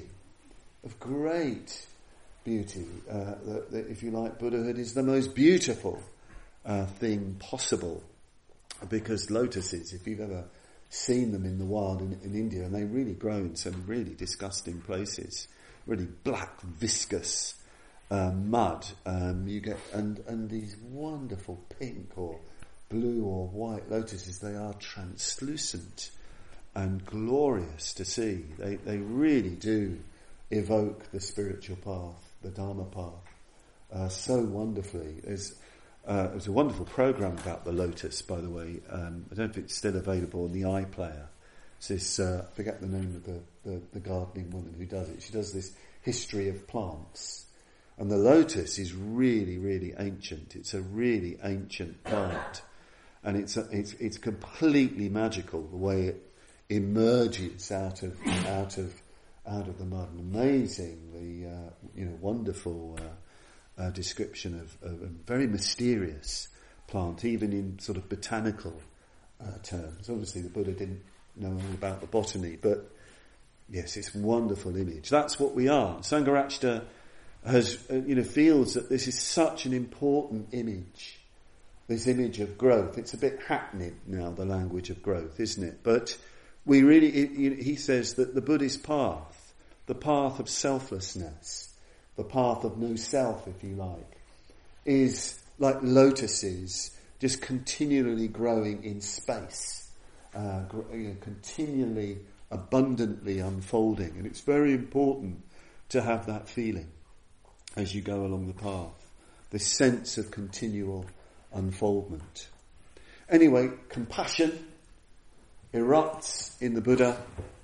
that if you like, Buddhahood is the most beautiful thing possible, because lotuses, if you've ever seen them in the wild in India, and they really grow in some really disgusting places, really black, viscous mud, you get and these wonderful pink or blue or white lotuses. They are translucent and glorious to see. They really do evoke the spiritual path, the Dharma path, so wonderfully. There's a wonderful program about the lotus, by the way. I don't know if it's still available on the iPlayer. It's this, I forget the name of the gardening woman who does it. She does this history of plants. And the lotus is really, really ancient. It's a really ancient plant. And it's completely magical, the way it emerges out of the mud. An amazingly, wonderful description of a very mysterious plant, even in sort of botanical terms. Obviously the Buddha didn't know all about the botany, but yes, it's a wonderful image. That's what we are. Sangharakshita has, feels that this is such an important image, this image of growth. It's a bit hackneyed now, the language of growth, isn't it? But we really, he says that the Buddhist path, the path of selflessness, the path of no self, if you like, is like lotuses, just continually growing in space, continually, abundantly unfolding. And it's very important to have that feeling as you go along the path, this sense of continual unfoldment. Anyway, compassion erupts in the Buddha,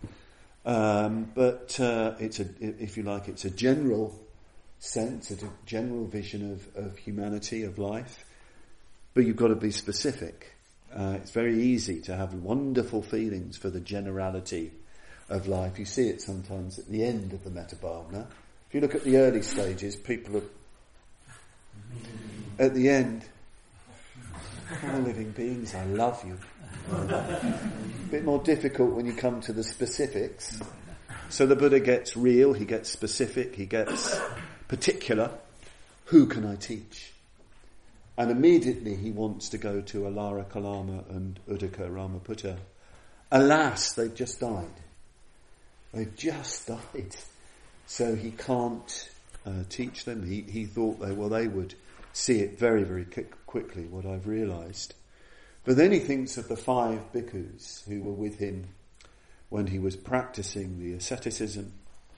but it's a general sense, it's a general vision of humanity, of life, but you've got to be specific. It's very easy to have wonderful feelings for the generality of life. You see it sometimes at the end of the Mettabhavana. If you look at the early stages, people are at the end, all living beings, I love you. A bit more difficult when you come to the specifics. So the Buddha gets real, he gets specific, he gets particular. Who can I teach? And immediately he wants to go to Alara Kalama and Uddaka Ramaputta. Alas, they've just died. They've just died. So he can't teach them. He thought they would see it very, very quickly, what I've realised. But then he thinks of the 5 bhikkhus who were with him when he was practicing the asceticism.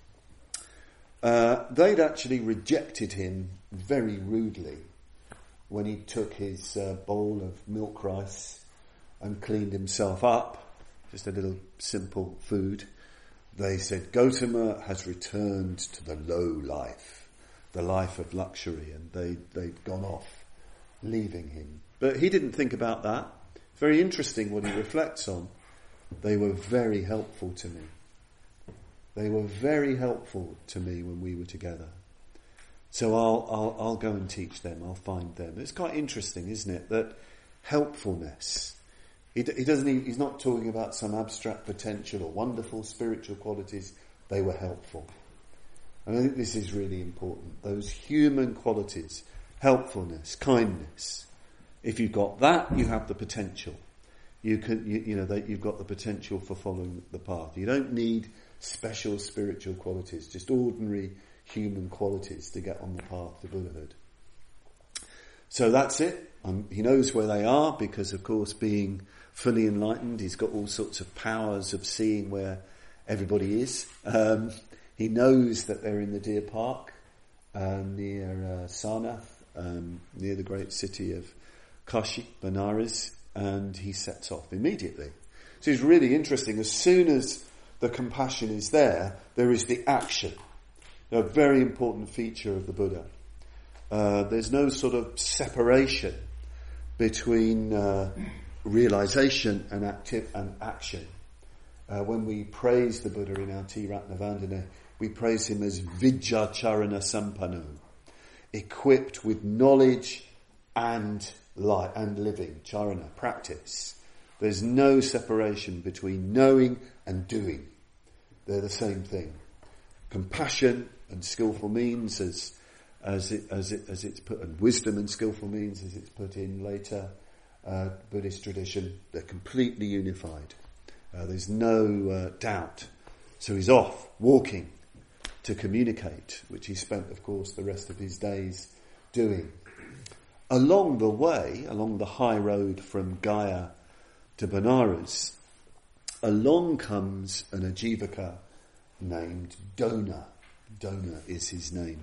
They'd actually rejected him very rudely when he took his bowl of milk rice and cleaned himself up, just a little simple food. They said, Gautama has returned to the low life, the life of luxury, and they'd gone off, leaving him. But he didn't think about that. Very interesting what he reflects on. They were very helpful to me. They were very helpful to me when we were together. So I'll go and teach them. I'll find them. It's quite interesting, isn't it? That helpfulness. He's not talking about some abstract potential or wonderful spiritual qualities. They were helpful. And I think this is really important. Those human qualities, helpfulness, kindness. If you've got that, you have the potential. You've got the potential for following the path. You don't need special spiritual qualities, just ordinary human qualities to get on the path to Buddhahood. So that's it. He knows where they are because, of course, being fully enlightened, he's got all sorts of powers of seeing where everybody is. He knows that they're in the deer park near Sarnath, near the great city of Kashi, Benares, and he sets off immediately. So it's really interesting. As soon as the compassion is there is the action. A very important feature of the Buddha. There's no sort of separation between realization and action. When we praise the Buddha in our Tiratna Vandana, we praise him as Vidyacharana Sampanno, equipped with knowledge and light and living, charana, practice. There's no separation between knowing and doing. They're the same thing. Compassion and skillful means, as it's put, and wisdom and skillful means, as it's put in later Buddhist tradition, they're completely unified. There's no doubt. So he's off, walking to communicate, which he spent, of course, the rest of his days doing. Along the way, along the high road from Gaya to Benares, along comes an Ajivaka named Dona. Dona is his name.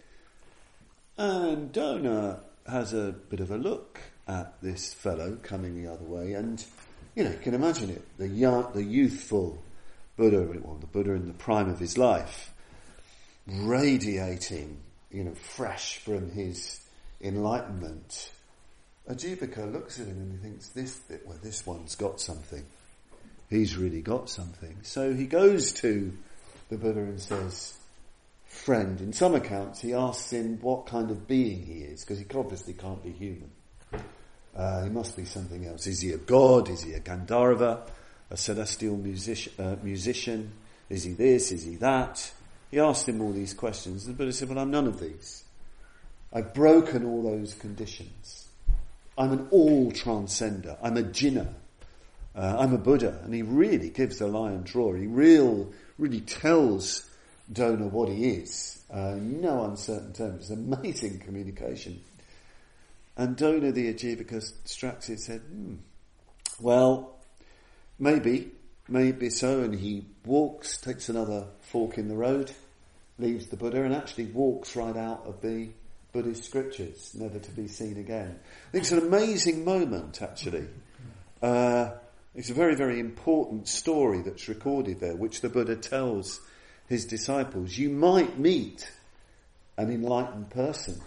And Dona has a bit of a look at this fellow coming the other way, and, you can imagine it, the youthful Buddha, the Buddha in the prime of his life, radiating, fresh from his enlightenment. Ajivaka looks at him and he thinks, this one's got something. He's really got something. So he goes to the Buddha and says, friend, in some accounts he asks him what kind of being he is, because he obviously can't be human. He must be something else. Is he a god? Is he a Gandharva? A celestial musician? Is he this? Is he that? He asked him all these questions, and the Buddha said, well, I'm none of these. I've broken all those conditions. I'm an all-transcender. I'm a jinna. I'm a Buddha. And he really gives the lion's roar. He really tells Dona what he is. No uncertain terms. It's amazing communication. And Dona the Ajivaka Straxid said, well, maybe so. And he walks, takes another fork in the road, leaves the Buddha, and actually walks right out of the Buddhist scriptures, never to be seen again. I think it's an amazing moment, actually. It's a very, very important story that's recorded there, which the Buddha tells his disciples. You might meet an enlightened person.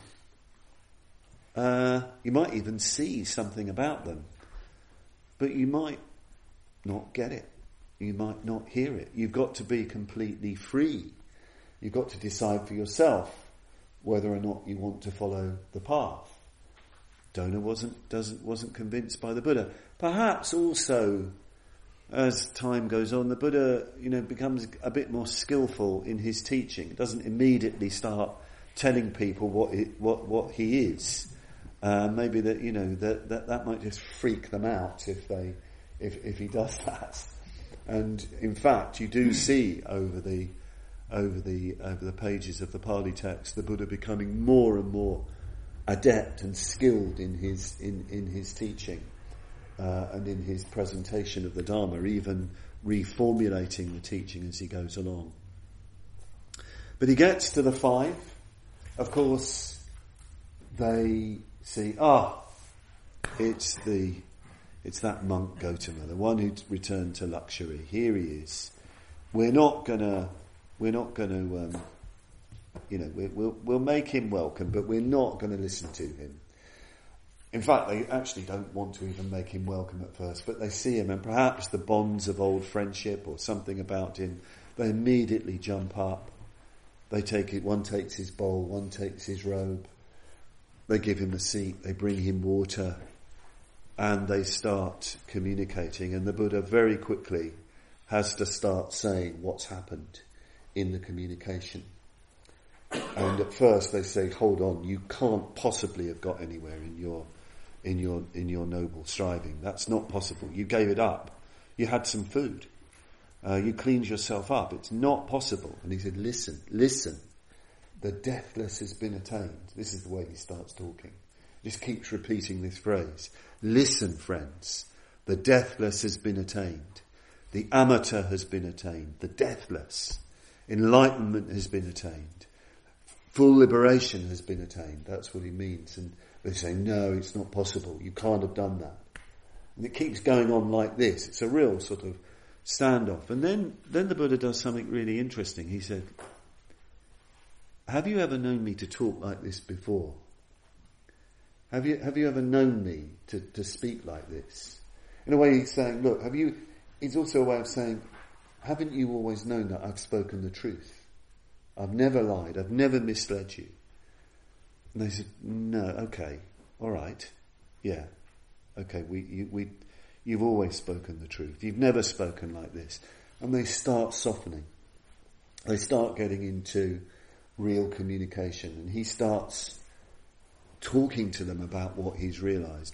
You might even see something about them, but you might not get it. You might not hear it. You've got to be completely free. You've got to decide for yourself whether or not you want to follow the path. Dona wasn't convinced by the Buddha. Perhaps also, as time goes on, the Buddha, becomes a bit more skillful in his teaching. Doesn't immediately start telling people what he is. Maybe that might just freak them out if he does that. And in fact, you do see over the pages of the Pali text, the Buddha becoming more and more adept and skilled in his teaching and in his presentation of the Dharma, even reformulating the teaching as he goes along. But he gets to the 5. Of course, they see, it's that monk Gautama, the one who returned to luxury. Here he is. We'll make him welcome, but we're not going to listen to him. In fact, they actually don't want to even make him welcome at first, but they see him, and perhaps the bonds of old friendship or something about him, they immediately jump up. They take it, one takes his bowl, one takes his robe. They give him a seat, they bring him water, and they start communicating. And the Buddha very quickly has to start saying what's happened in the communication. And at first they say, hold on, you can't possibly have got anywhere in your noble striving. That's not possible. You gave it up. You had some food. You cleaned yourself up. It's not possible. And he said, listen. The deathless has been attained. This is the way he starts talking. He just keeps repeating this phrase. Listen, friends. The deathless has been attained. The amateur has been attained. The deathless. Enlightenment has been attained. Full liberation has been attained. That's what he means. And they say, no, it's not possible. You can't have done that. And it keeps going on like this. It's a real sort of standoff. And then the Buddha does something really interesting. He said, have you ever known me to talk like this before? Have you ever known me to speak like this? In a way he's saying, look, it's also a way of saying, haven't you always known that I've spoken the truth? I've never lied. I've never misled you. And they said, no, okay, all right, yeah, okay, you've always spoken the truth. You've never spoken like this. And they start softening. They start getting into real communication, and he starts talking to them about what he's realised.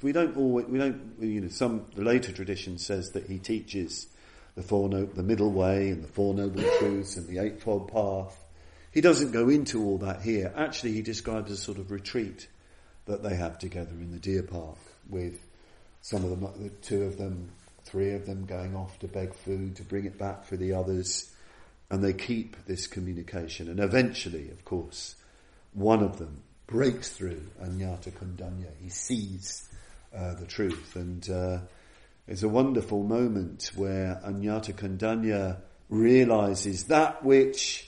The later tradition says that he teaches the middle way and the Four Noble Truths and the Eightfold Path. He doesn't go into all that here. Actually, he describes a sort of retreat that they have together in the deer park, with some of them, the two of them, three of them going off to beg food, to bring it back for the others, and they keep this communication. And eventually, of course, one of them breaks through Aññata Kondanya. He sees the truth, and it's a wonderful moment where Aññata Kondanya realises that which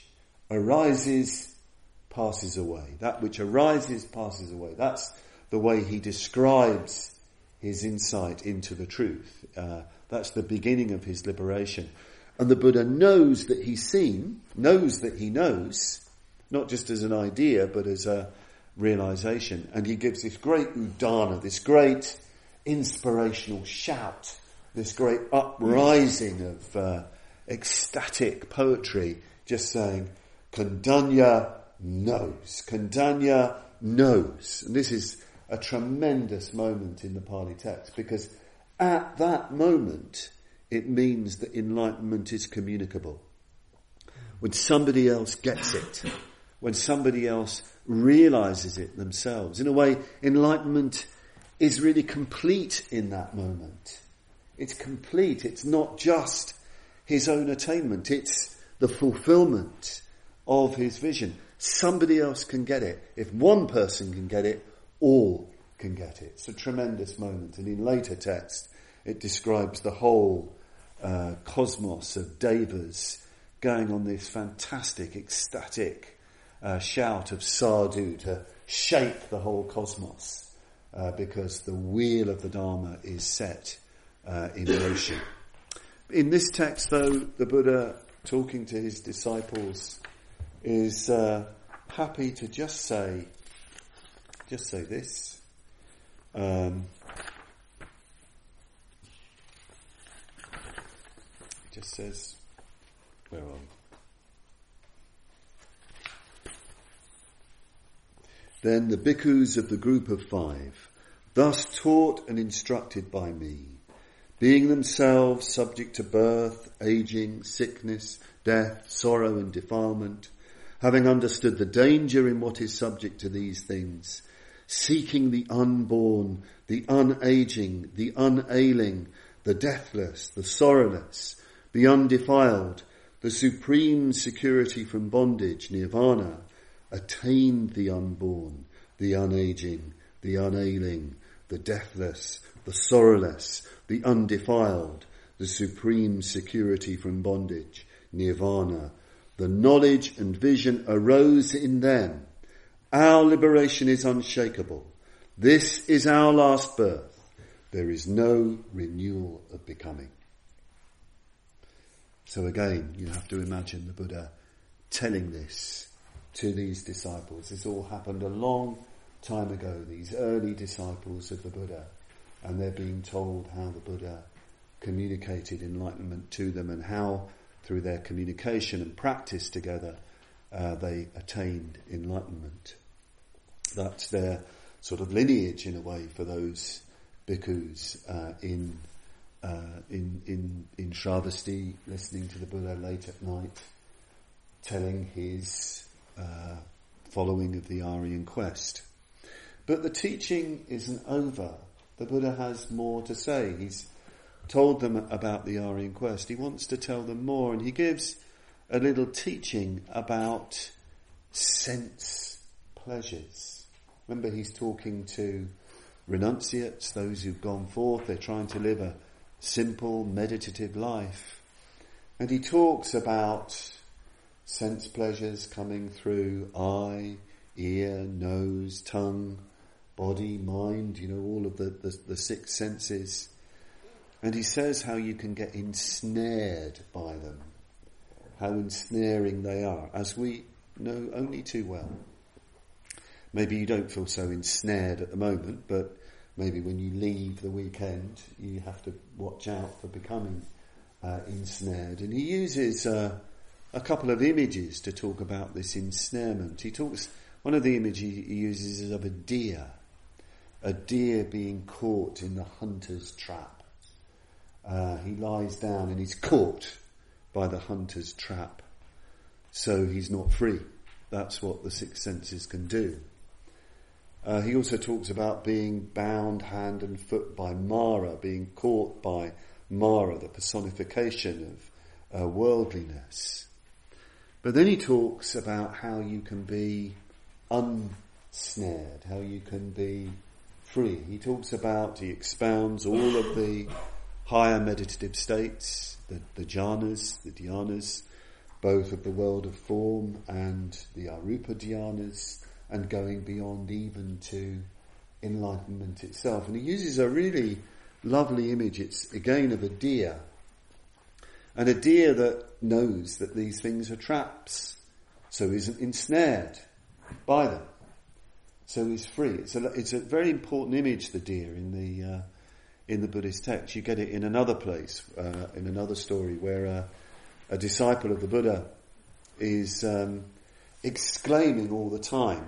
arises passes away. That which arises passes away. That's the way he describes his insight into the truth. That's the beginning of his liberation. And the Buddha knows that he's seen, knows that he knows, not just as an idea, but as a realization. And he gives this great udana, this great inspirational shout, this great uprising of ecstatic poetry, just saying, Kondanya knows. Kondanya knows. And this is a tremendous moment in the Pali text, because at that moment it means that enlightenment is communicable. When somebody else gets it, when somebody else realizes it themselves. In a way, enlightenment is really complete in that moment. It's complete. It's not just his own attainment. It's the fulfillment of his vision. Somebody else can get it. If one person can get it, all can get it. It's a tremendous moment. And in later text, it describes the whole cosmos of devas going on this fantastic, ecstatic shout of sadhu to shake the whole cosmos because the wheel of the Dharma is set in motion. In this text, though, the Buddha, talking to his disciples, is happy to just say this. He just says, where are we? Then the bhikkhus of the group of 5, thus taught and instructed by me, being themselves subject to birth, aging, sickness, death, sorrow and defilement, having understood the danger in what is subject to these things, seeking the unborn, the unaging, the unailing, the deathless, the sorrowless, the undefiled, the supreme security from bondage, nirvana, attained the unborn, the unaging, the unailing, the deathless, the sorrowless, the undefiled, the supreme security from bondage, nirvana. The knowledge and vision arose in them. Our liberation is unshakable. This is our last birth. There is no renewal of becoming. So again, you have to imagine the Buddha telling this to these disciples. This all happened a long time ago, these early disciples of the Buddha, and they're being told how the Buddha communicated enlightenment to them and how through their communication and practice together they attained enlightenment. That's their sort of lineage in a way for those bhikkhus in Shravasti, listening to the Buddha late at night, telling his following of the Aryan quest. But the teaching isn't over. The Buddha has more to say. He's told them about the Aryan quest. He wants to tell them more, and he gives a little teaching about sense pleasures. Remember, he's talking to renunciates, those who've gone forth. They're trying to live a simple, meditative life. And he talks about sense pleasures coming through eye, ear, nose, tongue, body, mind, all of the six senses. And he says how you can get ensnared by them, how ensnaring they are, as we know only too well. Maybe you don't feel so ensnared at the moment, but maybe when you leave the weekend, you have to watch out for becoming ensnared. And he uses a couple of images to talk about this ensnarement. One of the images he uses is of a deer being caught in the hunter's trap. He lies down and he's caught by the hunter's trap, so he's not free. That's what the six senses can do. He also talks about being bound hand and foot by Mara, being caught by Mara, the personification of worldliness. But then he talks about how you can be unsnared, how you can be free. He expounds all of the higher meditative states, the jhanas, the dhyanas, both of the world of form and the arupa dhyanas, and going beyond even to enlightenment itself. And he uses a really lovely image. It's again of a deer, and a deer that knows that these things are traps, so isn't ensnared by them, so he's free. It's a very important image, the deer, in the Buddhist text. You get it in another place, in another story, where a disciple of the Buddha is exclaiming all the time,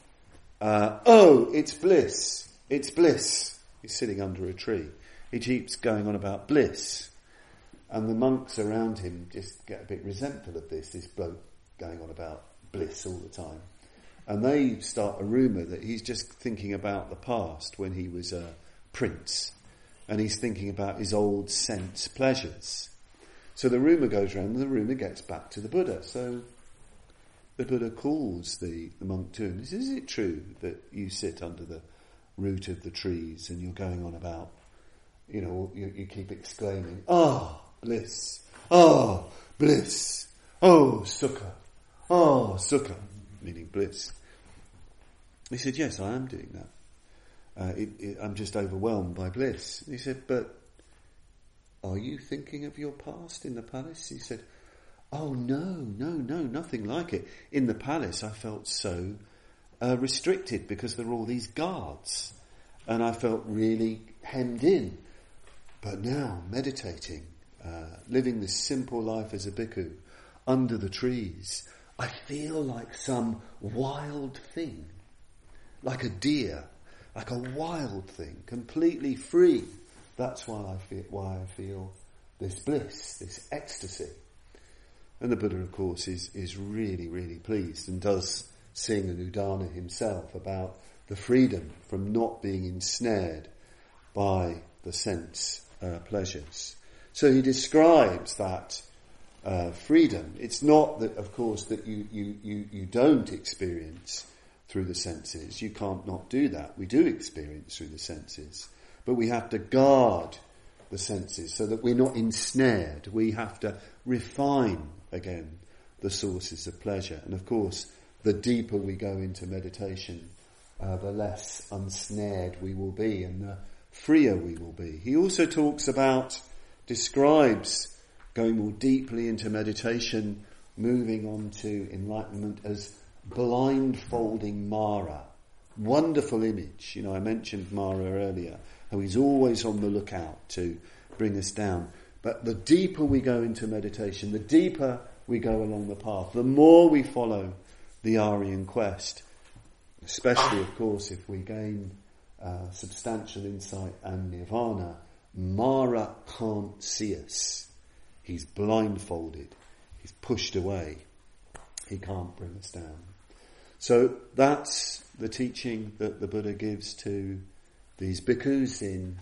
"Oh, it's bliss, it's bliss." He's sitting under a tree. He keeps going on about bliss. And the monks around him just get a bit resentful of this bloke going on about bliss all the time. And they start a rumour that he's just thinking about the past when he was a prince. And he's thinking about his old sense pleasures. So the rumour goes around, and the rumour gets back to the Buddha. So the Buddha calls the monk to him. He says, "Is it true that you sit under the root of the trees and you're going on about, you keep exclaiming, 'Oh, bliss, oh, bliss, oh, sukha, oh, sukha,'" meaning bliss. He said, "Yes, I am doing that. I'm just overwhelmed by bliss." He said, "But are you thinking of your past in the palace?" He said, "Oh, no, nothing like it. In the palace I felt so restricted because there were all these guards, and I felt really hemmed in. But now, meditating, living this simple life as a bhikkhu, under the trees, I feel like some wild thing, like a deer, like a wild thing, completely free. That's why I feel this bliss, this ecstasy." And the Buddha, of course, is really, really pleased and does sing an udana himself about the freedom from not being ensnared by the sense pleasures. So he describes that freedom. It's not that, of course, that you don't experience through the senses. You can't not do that. We do experience through the senses. But we have to guard the senses so that we're not ensnared. We have to refine, again, the sources of pleasure. And of course, the deeper we go into meditation, the less unsnared we will be and the freer we will be. He also describes going more deeply into meditation, moving on to enlightenment as blindfolding Mara. Wonderful image. I mentioned Mara earlier, how he's always on the lookout to bring us down. But the deeper we go into meditation, the deeper we go along the path, the more we follow the Aryan quest, especially, of course, if we gain substantial insight and nirvana. Mara can't see us. He's blindfolded. He's pushed away. He can't bring us down. So that's the teaching that the Buddha gives to these bhikkhus in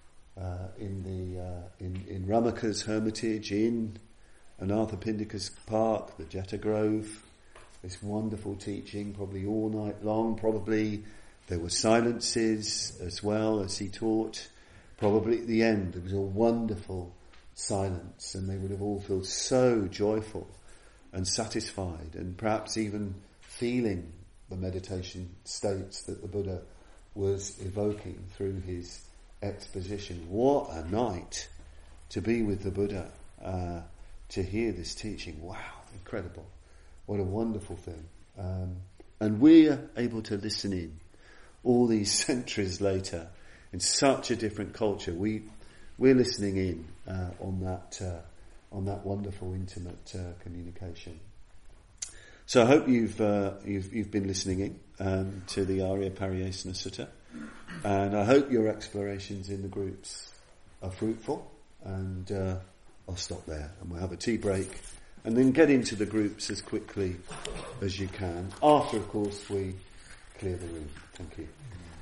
Ramaka's hermitage, in Anathapindika's park, the Jeta Grove. This wonderful teaching, probably all night long. Probably there were silences as well as he taught. Probably at the end there was a wonderful silence, and they would have all felt so joyful and satisfied, and perhaps even feeling the meditation states that the Buddha was evoking through his exposition. What a night to be with the Buddha, to hear this teaching. Wow, incredible. What a wonderful thing. And we're able to listen in all these centuries later in such a different culture. We're listening in on that wonderful, intimate communication. So I hope you've been listening in to the Arya Pariyesana Sutta, and I hope your explorations in the groups are fruitful. And I'll stop there, and we'll have a tea break, and then get into the groups as quickly as you can. After, of course, we clear the room. Thank you.